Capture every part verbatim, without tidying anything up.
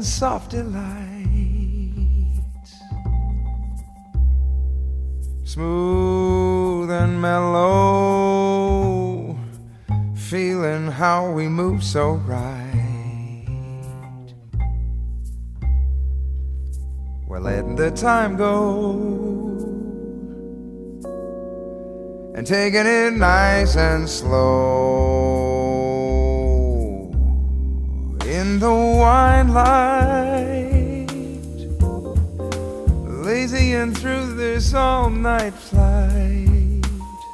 and soft delight, smooth and mellow, feeling how we move so right. We're letting the time go and taking it nice and slow in the wine light, lazying through this all-night flight,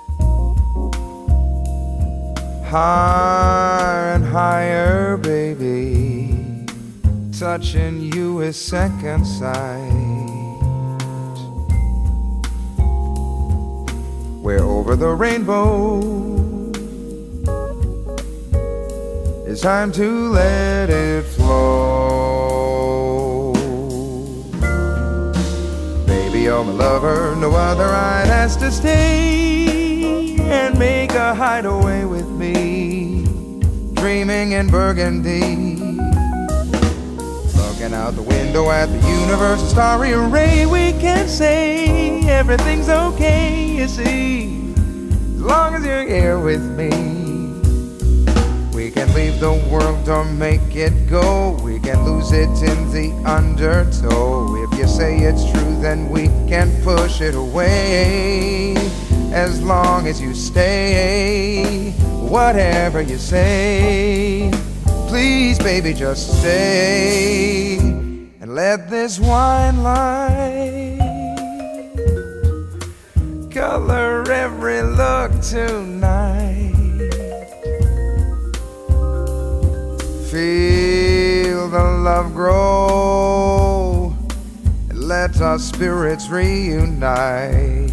higher and higher, baby, touching you with second sight. We're over the rainbow, it's time to let it flow. Baby, you're my lover, no other right has to stay and make a hideaway with me, dreaming in Burgundy. Looking out the window at the universe, a starry array, we can say everything's okay, you see, as long as you're here with me. We can leave the world or make it go, we can lose it in the undertow. If you say it's true, then we can push it away, as long as you stay, whatever you say. Please, baby, just stay and let this wine light color every look tonight. Feel the love grow and let our spirits reunite.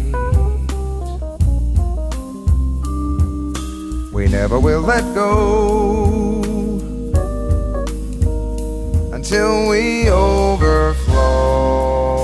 We never will let go until we overflow.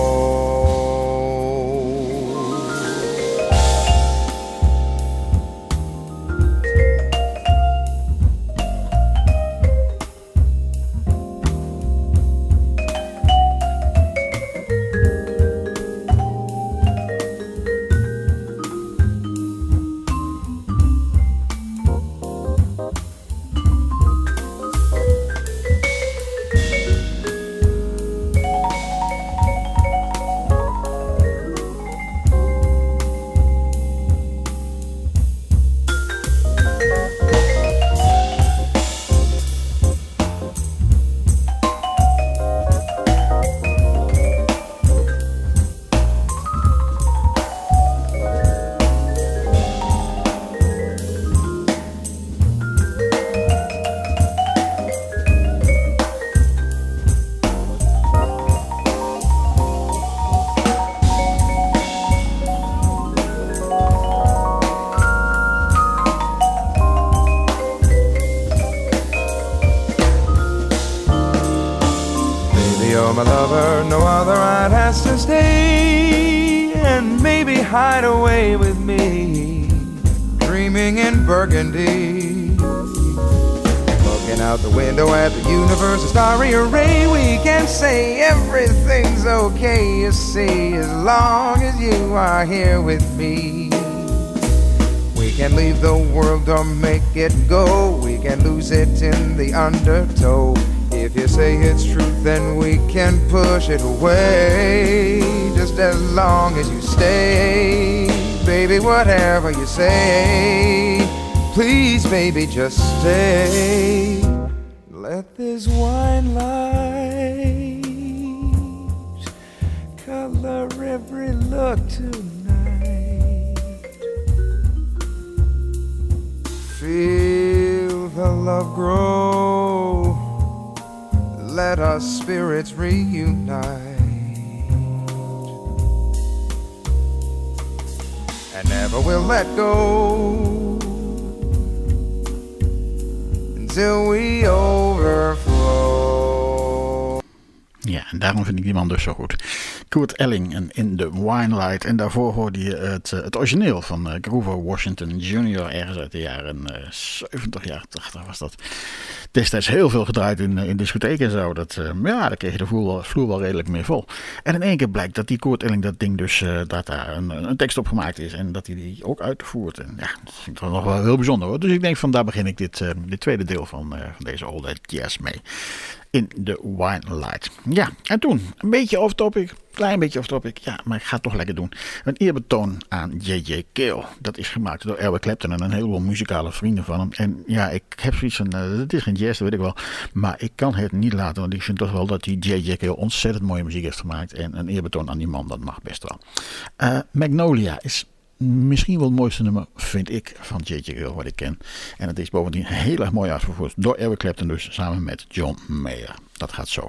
My lover, no other right has to stay and maybe hide away with me, dreaming in Burgundy. Looking out the window at the universe, a starry array, we can say everything's okay, you see, as long as you are here with me. We can leave the world or make it go, we can lose it in the undertow. If you say it's true, then we can push it away, just as long as you stay. Baby, whatever you say, please, baby, just stay. Let this wine light color every look tonight. Feel the love grow, let our spirits reunite, and never will let go until we overflow. Ja, en daarom vind ik die man dus zo goed. Kurt Elling en In the Winelight. En daarvoor hoorde je het, het origineel van uh, Grover Washington junior Ergens uit de jaren uh, zeventig, jaren tachtig was dat. Destijds heel veel gedraaid in, in discotheken en zo. Dat, uh, ja, daar kreeg je de vloer, vloer wel redelijk mee vol. En in één keer blijkt dat die Kurt Elling dat ding dus, uh, dat daar een, een tekst op gemaakt is. En dat hij die ook uitvoert. En ja, dat vind ik toch nog wel heel bijzonder hoor. Dus ik denk van daar begin ik dit, uh, dit tweede deel van, uh, van deze Olde Jazz mee. In the Winelight. Ja, en toen een beetje off topic. Klein beetje off topic. Ja, maar ik ga het toch lekker doen. Een eerbetoon aan J J Cale. Dat is gemaakt door Eric Clapton en een heleboel muzikale vrienden van hem. En ja, ik heb zoiets van, uh, het is geen jazz, dat weet ik wel. Maar ik kan het niet laten, want ik vind toch wel dat die J J Cale ontzettend mooie muziek heeft gemaakt. En een eerbetoon aan die man, dat mag best wel. Uh, Magnolia is misschien wel het mooiste nummer, vind ik, van J J Cale wat ik ken. En het is bovendien heel erg mooi uitgevoerd door Eric Clapton dus, samen met John Mayer. Dat gaat zo.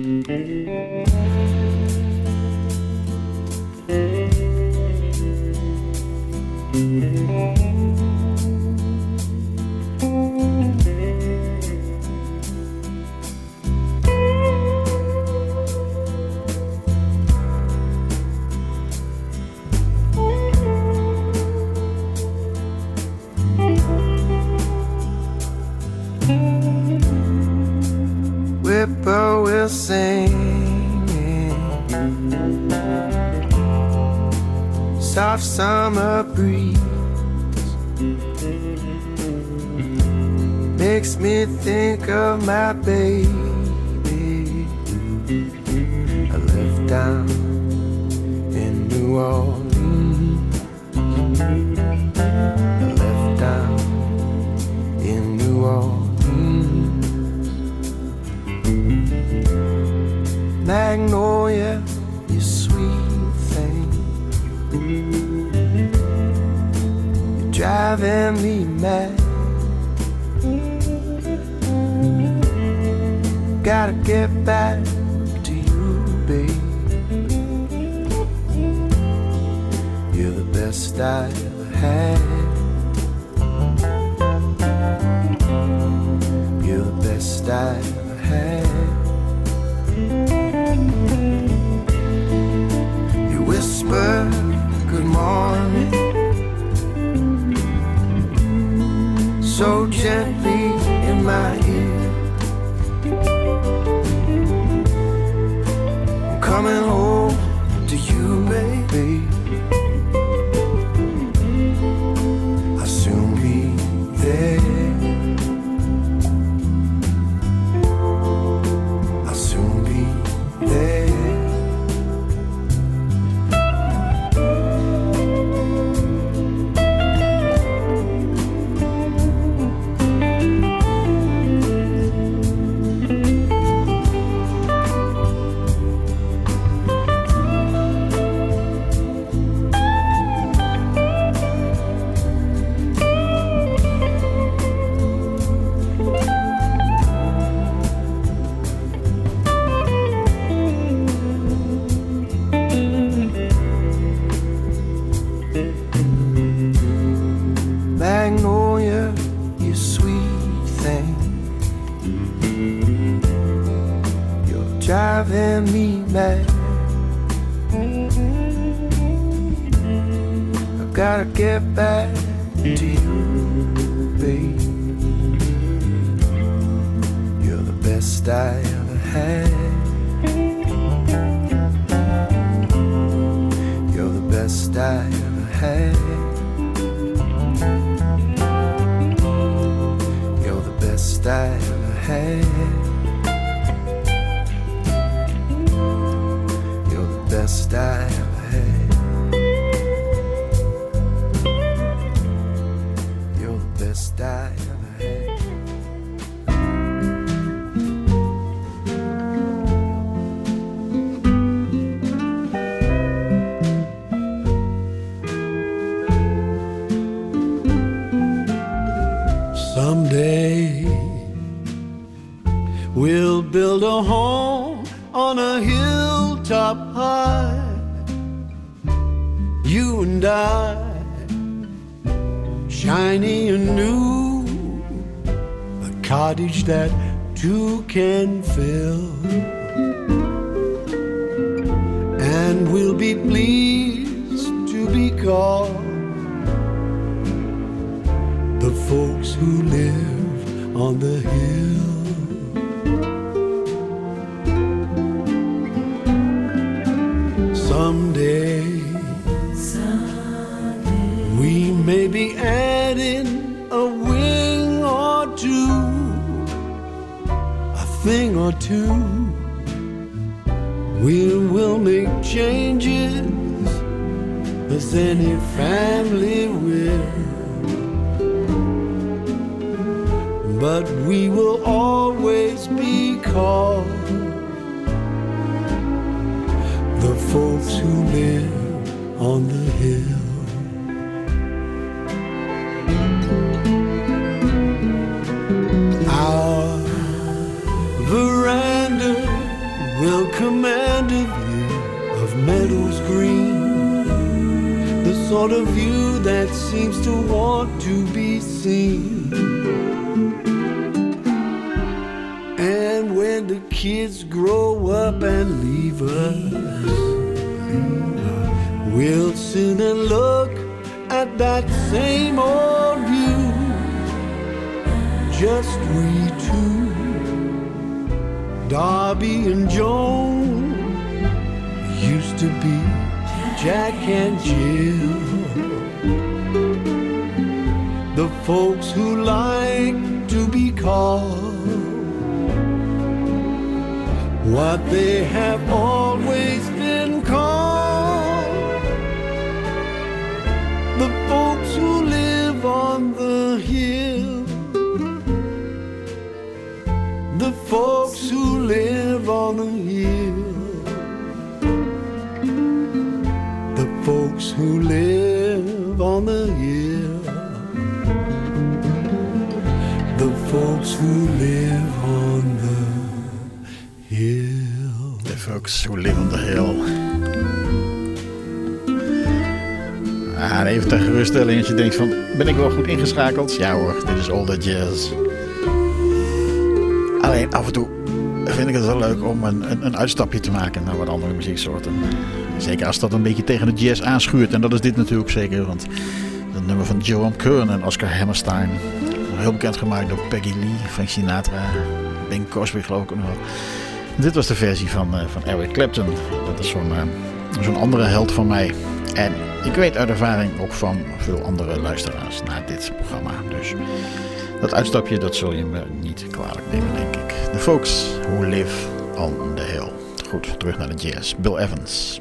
Whippoorwill singing, soft summer breeze makes me think of my baby. I left down in New Orleans. I left down in New Orleans. Magnolia, you sweet thing, you're driving me mad. Gotta get back to you, babe. You're the best I ever had. You're the best I ever had. You whisper good morning so gently in my ear. I'm coming home to you, baby. I'll soon be there. Magnolia, you sweet thing, you're driving me mad. I've gotta get back to you, babe. You're the best I ever had. You're the best I ever had. Best I ever had. You're the best I ever had. You're the best I ever had. Someday we'll build a home on a hilltop high, you and I, shiny and new, a cottage that two can fill, and and we'll be pleased to be called the folks who live on the hill. Someday, Someday we may be adding a wing or two, a thing or two. We will make changes as any family will, but we will always be called the folks who live on the hill. Our veranda will command a view of meadows green, the sort of view that seems to want to be seen. And when the kids grow up and leave us, we'll sit and look at that same old view, just we two, Darby and Joan, used to be Jack and Jill, the folks who like to be called what they have always been called, the folks who live on the hill, the folks who live on the hill, the folks who live on the hill, the folks who live on the hill. The folks who live on the hill. Ah, even ter geruststelling als je denkt van, ben ik wel goed ingeschakeld? Ja hoor, dit is all the jazz. Alleen af en toe vind ik het wel leuk om een, een, een uitstapje te maken naar wat andere muzieksoorten. Zeker als dat een beetje tegen de jazz aanschuurt. En dat is dit natuurlijk zeker, want het nummer van Joan Kern en Oscar Hammerstein, heel bekend gemaakt door Peggy Lee, Frank Sinatra, Bing Crosby geloof ik ook nog wel. Dit was de versie van, uh, van Eric Clapton. Dat is zo'n, uh, zo'n andere held van mij. En ik weet uit ervaring ook van veel andere luisteraars naar dit programma. Dus dat uitstapje, dat zul je me niet kwalijk nemen, denk ik. The folks who live on the hill. Goed, terug naar de jazz. Bill Evans.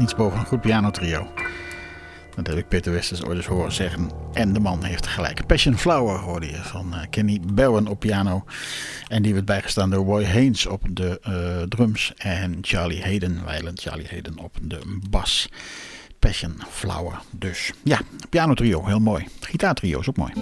niets boven een goed pianotrio. Dat heb ik Peter Westers ooit eens horen zeggen. En de man heeft gelijk. Passion Flower hoorde je van uh, Kenny Bowen op piano. En die werd bijgestaan door Roy Haynes op de uh, drums. En Charlie Hayden, wijlend Charlie Hayden op de bas. Passion Flower dus. Ja, pianotrio, heel mooi. Gitaartrio is ook mooi.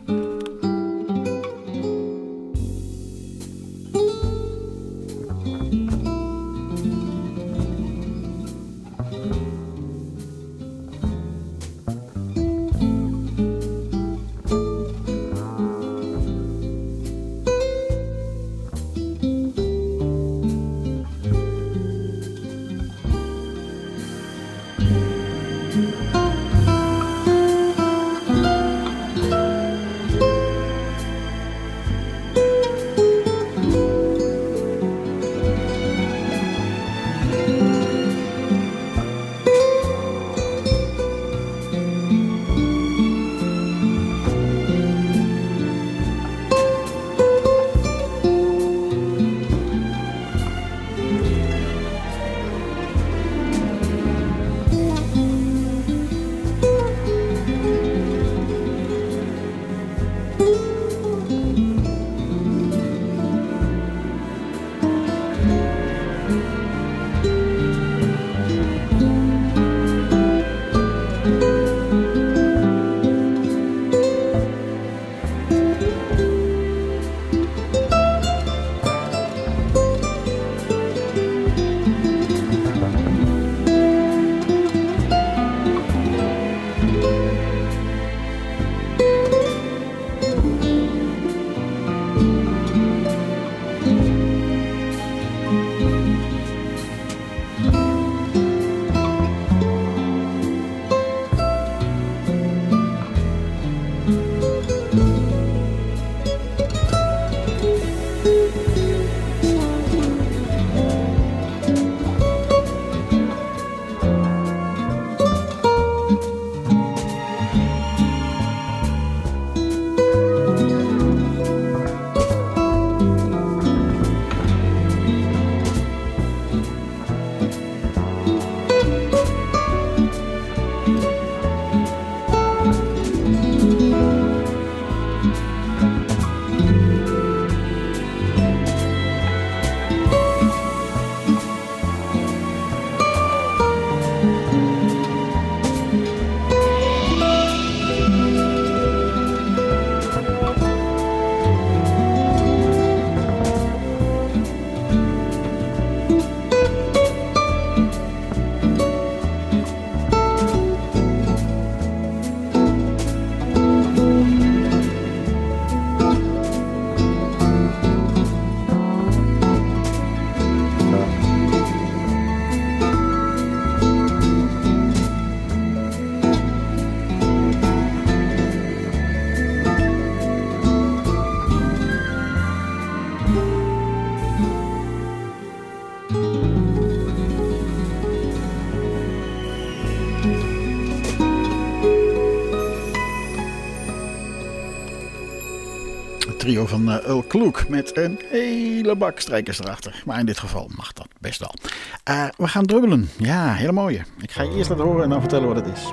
Trio van uh, Earl Klug met een hele bak strijkers erachter. Maar in dit geval mag dat best wel. Uh, we gaan drubbelen. Ja, hele mooie. Ik ga je eerst laten horen en dan vertellen wat het is.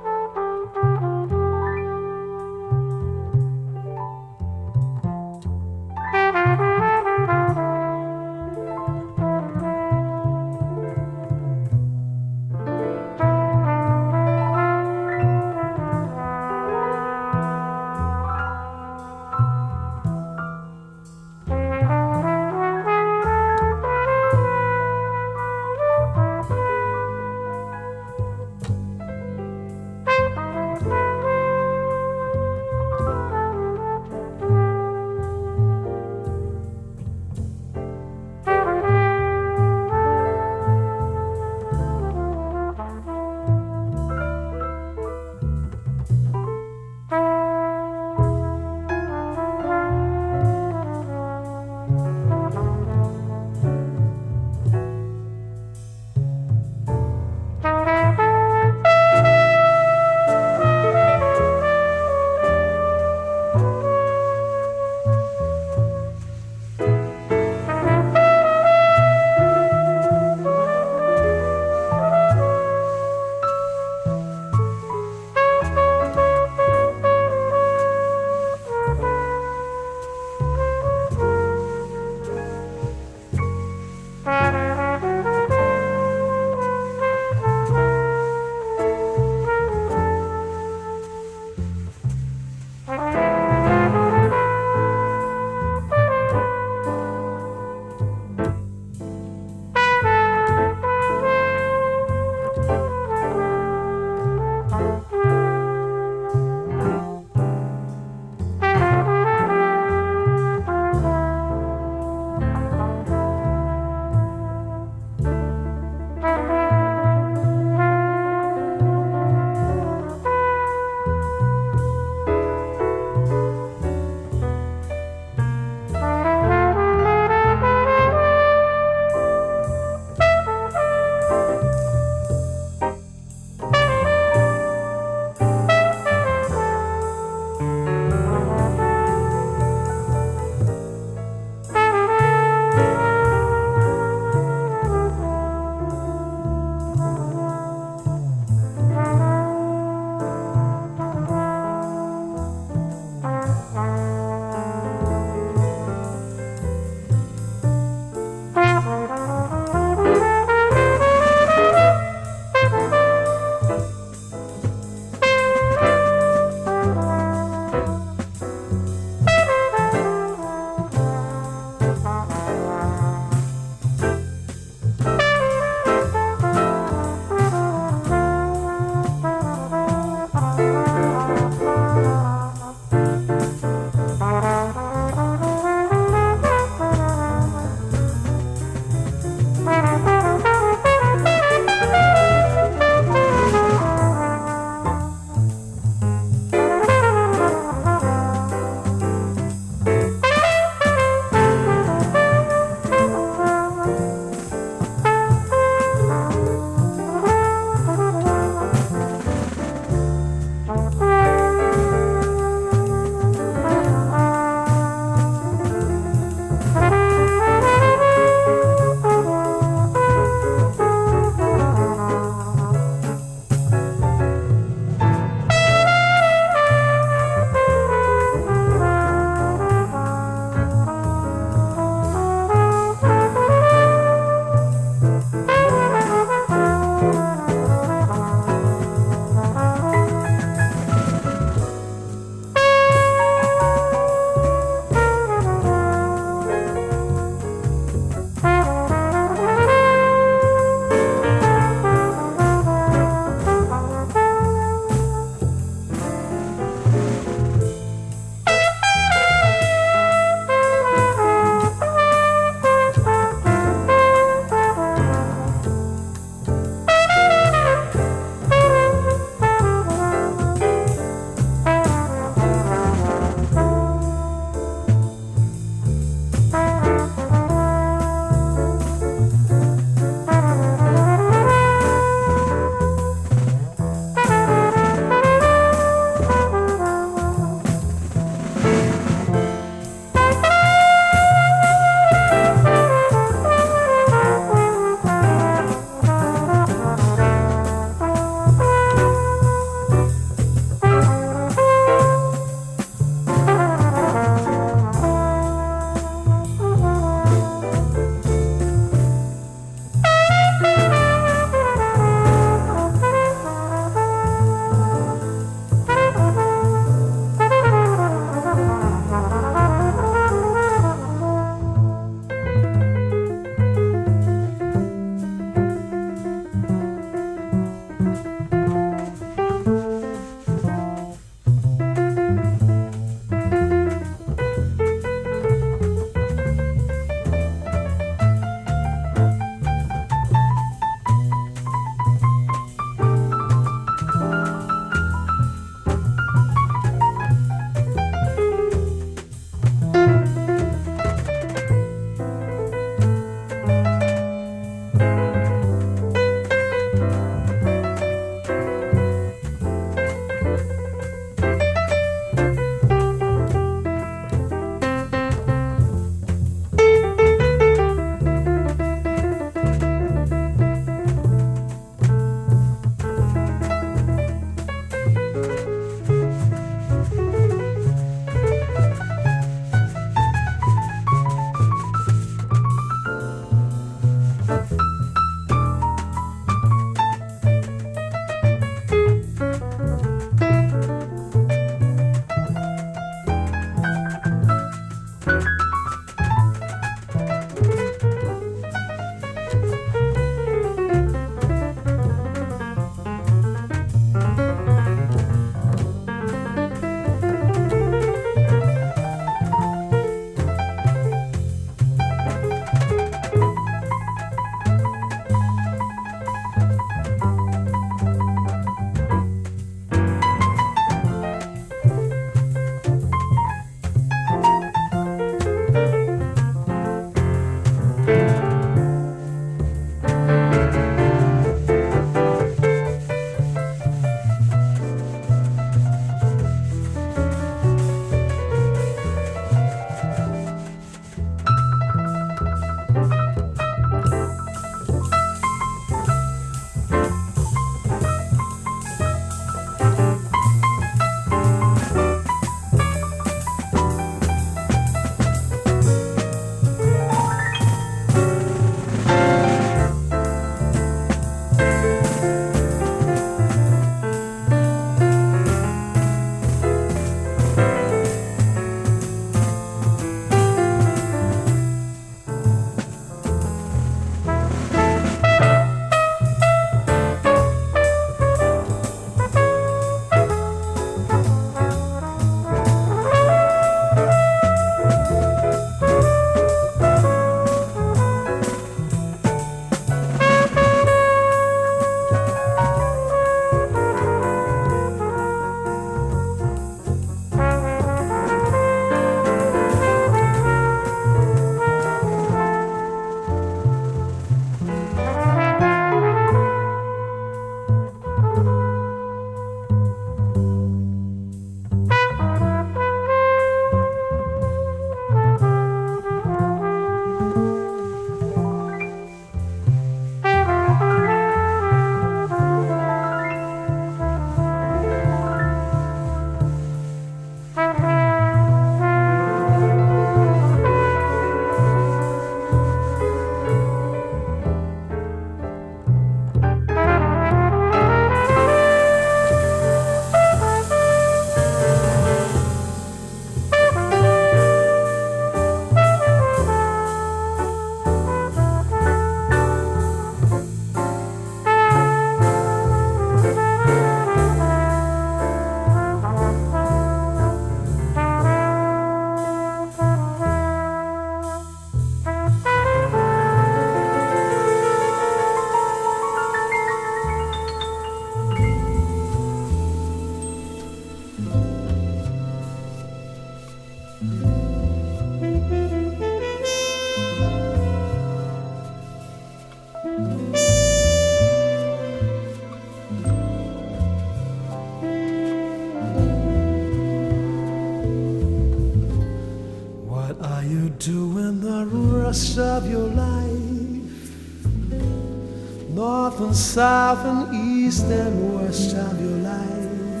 in the rest of your life, north and south and east and west of your life.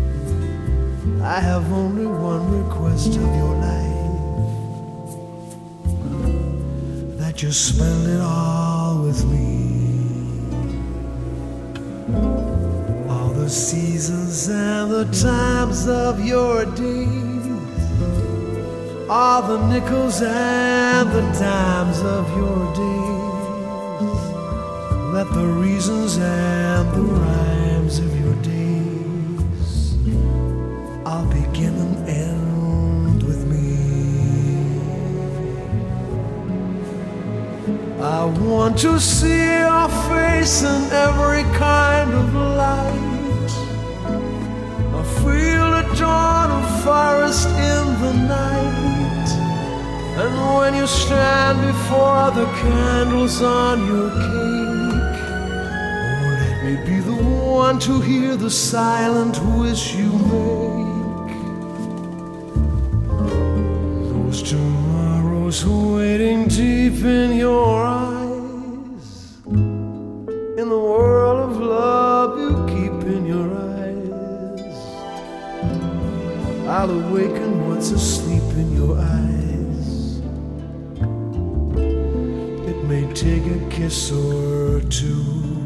I have only one request of your life, that you spend it all with me. All the seasons and the times of your days, all the nickels and the dimes of your days, let the reasons and the rhymes of your days all begin and end with me. I want to see your face in every kind of light. I feel the dawn of forest in the night. And when you stand before the candles on your cake, oh, let me be the one to hear the silent wish you make. Those tomorrows waiting deep in your eyes, in the world of love you keep in your eyes, I'll awaken what's asleep in your eyes. May take a kiss or two.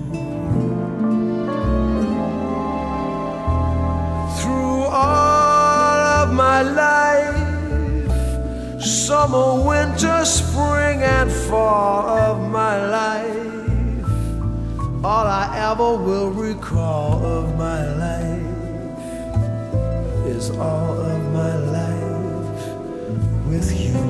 Through all of my life, summer, winter, spring, and fall of my life, all I ever will recall of my life is all of my life with you.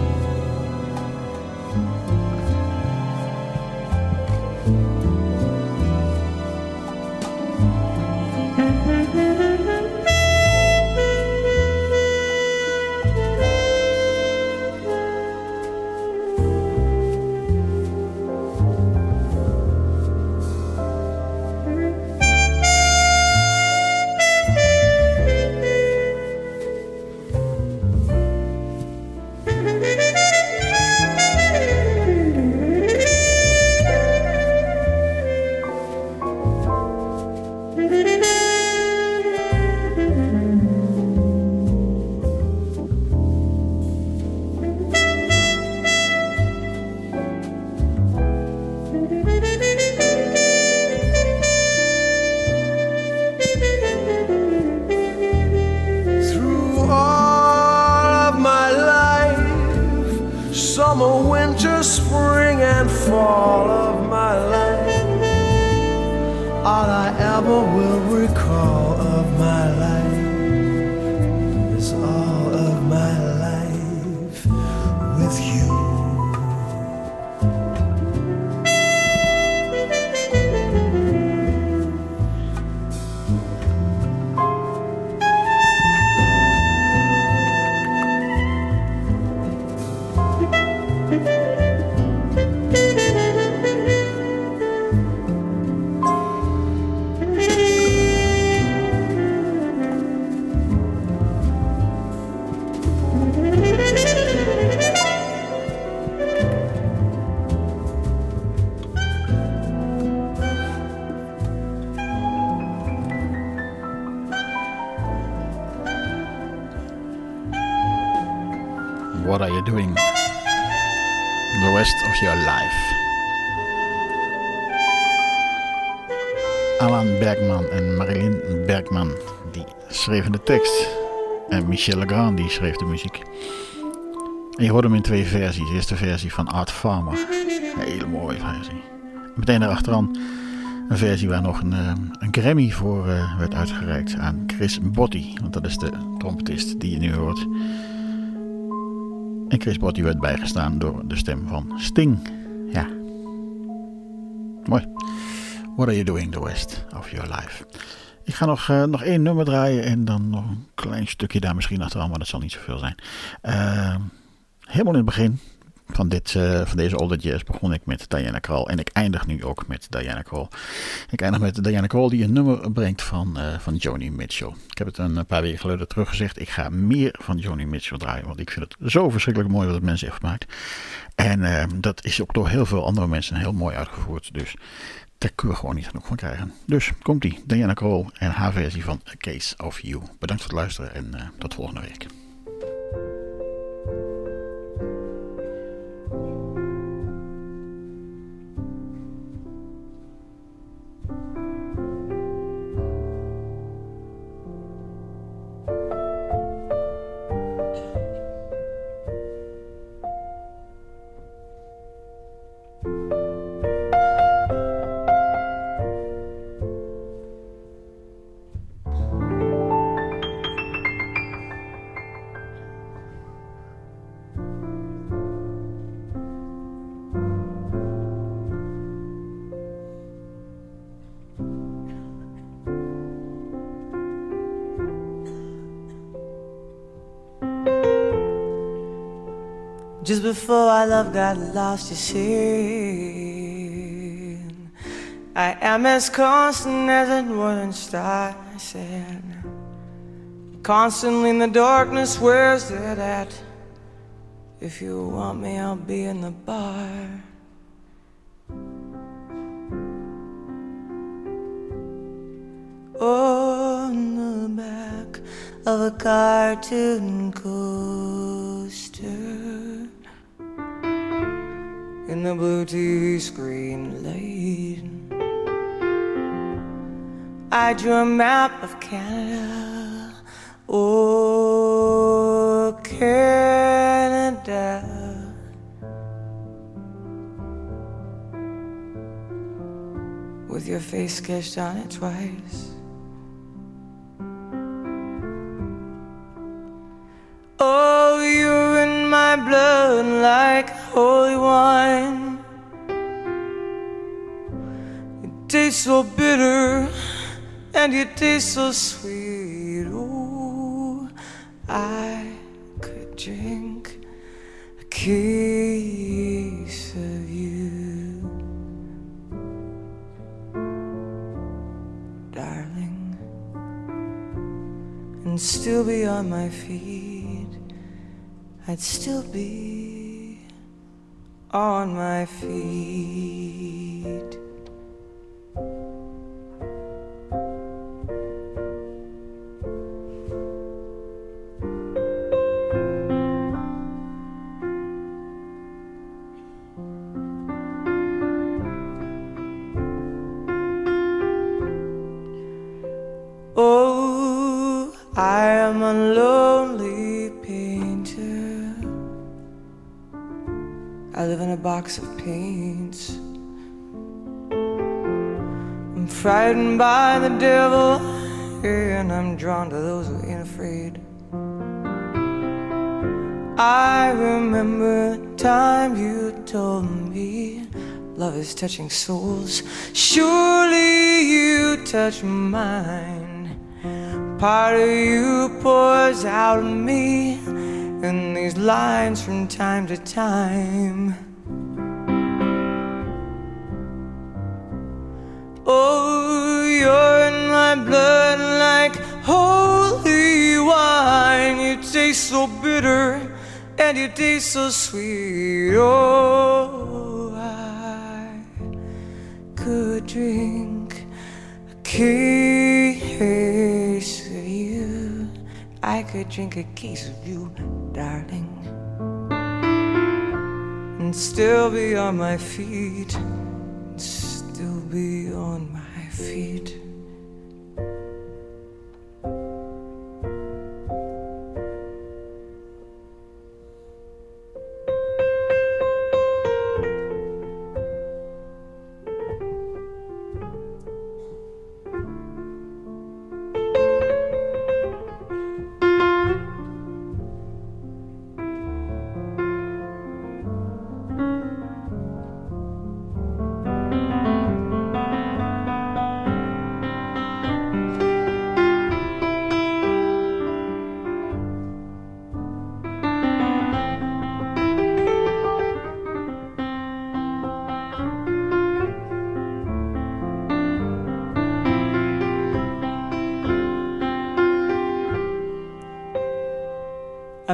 What Are You Doing? The Rest of Your Life. Alan Bergman en Marilyn Bergman die schreven de tekst. En Michel Legrand die schreef de muziek. En je hoort hem in twee versies. De eerste versie van Art Farmer. Een hele mooie versie. Meteen daarachteraan een versie waar nog een, een Grammy voor uh, werd uitgereikt aan Chris Botti. Want dat is de trompetist die je nu hoort. En Chris Botti werd bijgestaan door de stem van Sting. Ja. Mooi. What Are You Doing the Rest of Your Life? Ik ga nog, uh, nog één nummer draaien en dan nog een klein stukje daar misschien achteraan, maar dat zal niet zoveel zijn. Uh, helemaal in het begin, van, dit, uh, van deze Older Jazz begon ik met Diana Krall. En ik eindig nu ook met Diana Krall. Ik eindig met Diana Krall die een nummer brengt van, uh, van Joni Mitchell. Ik heb het een paar weken geleden teruggezegd. Ik ga meer van Joni Mitchell draaien. Want ik vind het zo verschrikkelijk mooi wat het mensen heeft gemaakt. En uh, dat is ook door heel veel andere mensen heel mooi uitgevoerd. Dus daar kun je gewoon niet genoeg van krijgen. Dus komt-ie. Diana Krall en haar versie van A Case of You. Bedankt voor het luisteren en uh, tot volgende week. Just before our love got lost, you see, I am as constant as a northern star, I said. Constantly in the darkness, where's that at? If you want me, I'll be in the bar. On the back of a cartoon coaster, in the blue T V screen light, I drew a map of Canada, oh Canada, with your face sketched on it twice. Oh, you're in my blood like holy wine. You taste so bitter and you taste so sweet. Oh, I could drink a case of you, darling, and still be on my feet. I'd still be on my feet. Oh, I am a lonely painter. I live in a box of paints. I'm frightened by the devil, and I'm drawn to those who ain't afraid. I remember the time you told me love is touching souls. Surely you touch mine. Part of you pours out of me in these lines from time to time. Oh, you're in my blood like holy wine. You taste so bitter and you taste so sweet. Oh, I could drink a case of you. I could drink a case of you, darling, and still be on my feet, and still be on my feet.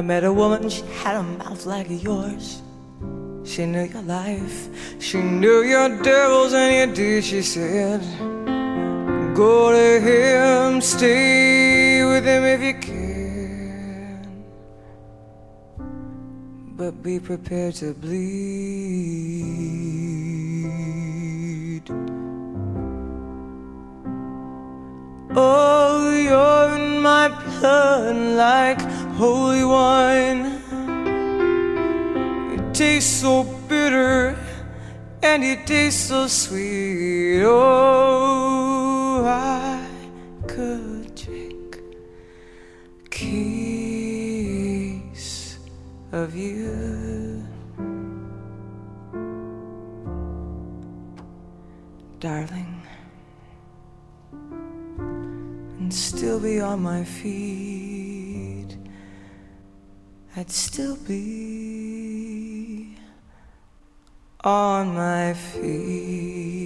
I met a woman, she had a mouth like yours. She knew your life, she knew your devils and your deeds. She said, go to him, stay with him if you can, but be prepared to bleed. Oh, you're in my blood like holy wine. It tastes so bitter and it tastes so sweet. Oh, I could drink a case of you, darling, and still be on my feet. I'd still be on my feet.